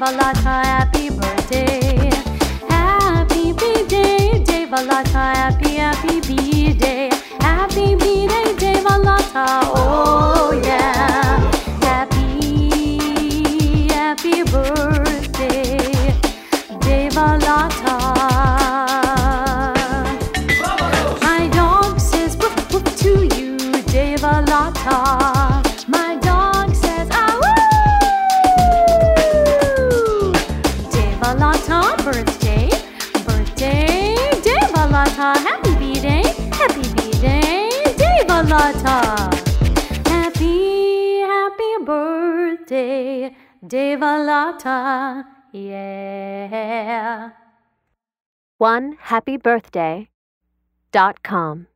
Devalata, happy birthday. Happy B-Day, Devalata, happy B-Day. Happy B-Day, Devalata, oh yeah. Happy birthday, Devalata. My dog says woof woof to you, Devalata. My dog says ah woo. Devalata, birthday, Devalata, happy B-Day, Devalata. Happy birthday, Devalata, yeah. OneHappyBirthday.com